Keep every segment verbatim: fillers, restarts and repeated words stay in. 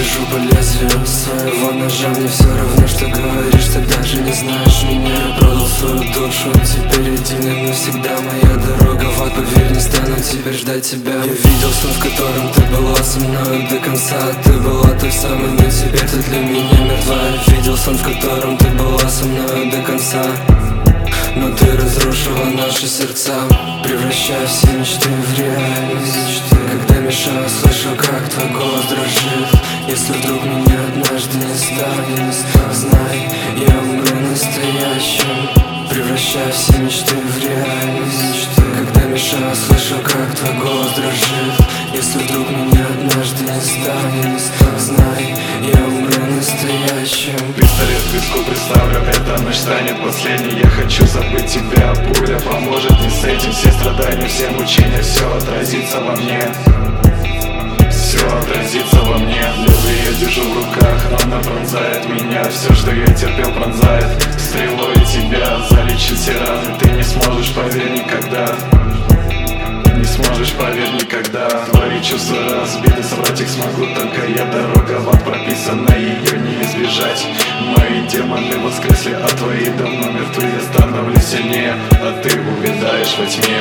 хожу по лезвию своего ножа. Мне все равно, что говоришь, ты даже не знаешь меня. Я продал свою душу, теперь один и навсегда моя дорога в ад. Поверь, не стану теперь ждать тебя. Я видел сон, в котором ты была со мной до конца. Ты была той самой, но теперь ты для меня мертва. Я видел сон, в котором ты была со мной до конца, но ты разрушила наши сердца, превращая все мечты в реальность. Когда мешаю, слышу, как твой голос дрожит. Если вдруг меня однажды не станет, знай, я умру настоящим, превращая все мечты в реальность. Когда мешаю, слышу, как твой голос дрожит. Если вдруг меня однажды не станет, знай, я умру настоящим. Пистолет к виску приставлю, эта ночь станет последней. Я хочу забыть тебя, пуля поможет не с этим. Все страдания, все мучения, все отразится во мне. Все отразится во мне. Лезвие я держу в руках, но она пронзает меня. Все, что я терпел, пронзает стрелой тебя. Залечить все раны ты не сможешь, поверь, никогда. Не сможешь, поверь, никогда. Твои чувства разбиты, собрать их смогу только я. Дорога в ад прописана, ее не избежать. Мои демоны воскресли, а твои давно мертвы. Я становлюсь сильнее, а ты увядаешь во тьме.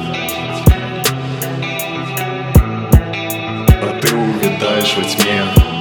А ты увядаешь во тьме.